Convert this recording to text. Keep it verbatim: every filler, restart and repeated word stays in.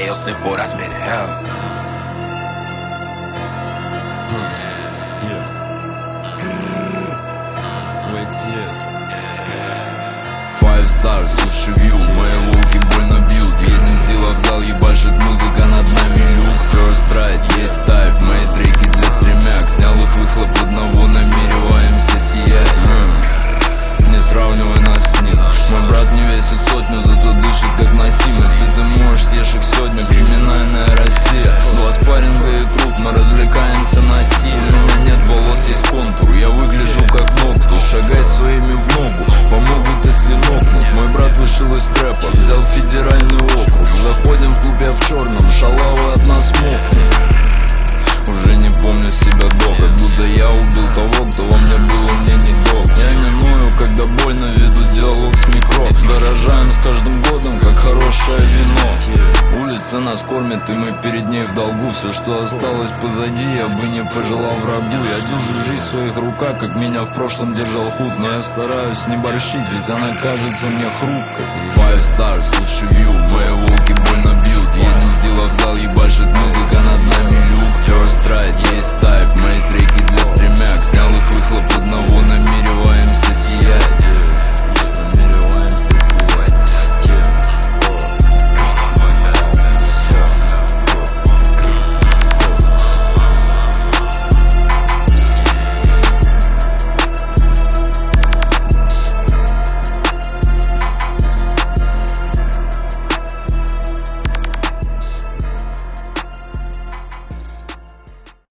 eu se for as menel. Five stars, лучший вью, мои волки больно бьют. Едем, сделав зал, ебашит музыка над нами люк. First ride, есть тайп, мои треки для стремяк. Снял их выхлоп одного, намереваемся сиять. м-м. Не сравнивай нас с ним. Мой брат не весит сотню, зато дышит как носимость. Если ты можешь, съешь их сегодня, криминальная Россия. Два спарринга и круг, мы развлекаемся на силе. У меня нет волос, есть контур, я выгляжу как ногту. Шагай своими в ногу, помогут если нокнут. Мой брат вышел из трэпа, взял федеральный округ. Заходим в клуб, я в черном, шалавы от нас мокнут. Уже не помню себя до, как будто я убил того, кто во мне был, он мне не док. Я не ною, когда больно, веду диалог с микро. Дорожаем с каждым годом, как хорошее вино. Улица нас кормит, и мы перед ней в долгу. Все, что осталось позади, я бы не пожелал врагу. Я держу жизнь в своих руках, как меня в прошлом держал худ. Но я стараюсь не борщить, ведь она кажется мне хрупкой. Five stars, лучший вью, мои волки больно бьют. Едем, сделав зал, ебашит музыка над нами люк. First ride, есть тайп, мои треки для стремяк. Снял их выхлоп одного на миг.